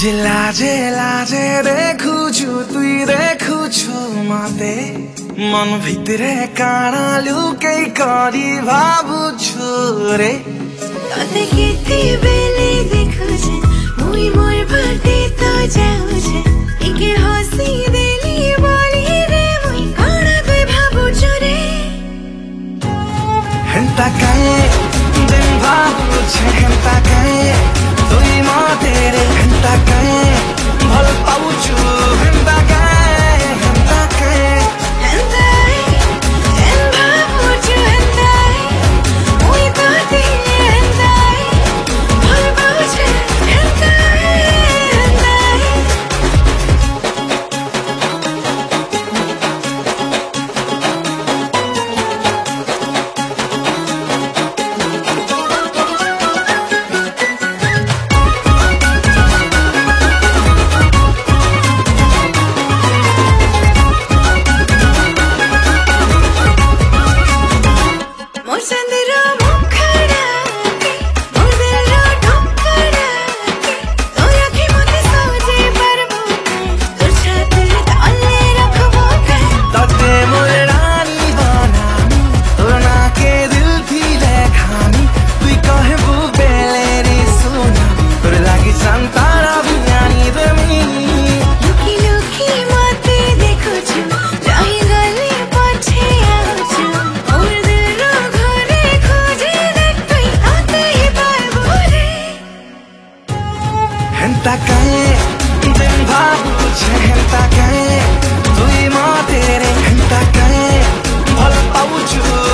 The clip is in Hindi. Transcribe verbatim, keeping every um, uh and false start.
যে লাজে লাজে দেখুছু তুই দেখুছু মতে মন ভিতরে কাଣା লুকেই করি ভাবুছু রে তোতে কেতে বেলে দেখুছে মুই মোর বাটে তো যাউছে একে হসি দেলি বলি রে মুই কাଣା তুই ভাবুছু রে হেন্তা কায়ে দিন ভাবুছে হেন্তা কায়ে তুই মতে রে হেন্তা কায়ে ভাল পাউছু হেন্তা কায়ে হেন্তা কায়ে হেন্তাই এন ভাবুছু হেন্তাই মুই তোতে হেন্তাই ভাল পাউছে হেন্তাই হেন্তাই मोर चंद्रो मुखड़ा के मोर दिलो ढोकड़ा के तोर आँखें मोते सोजे परबो तोर छाती तले रखबो के तते मोर रानी बनानी तोर नाके दिल थी लेखानी तुई कहबू बेले रे सोना तोर लागी संतारा बियानी दमी लुकी लुकी मोते देखुछु रही गली पछे आउछु मोर दिलो घरे खोजे देख तुई आते ही पारबो रे हेंता काए दिन भाबुछे हेंता काए तुई मते रे हेंता काए भल पाउछु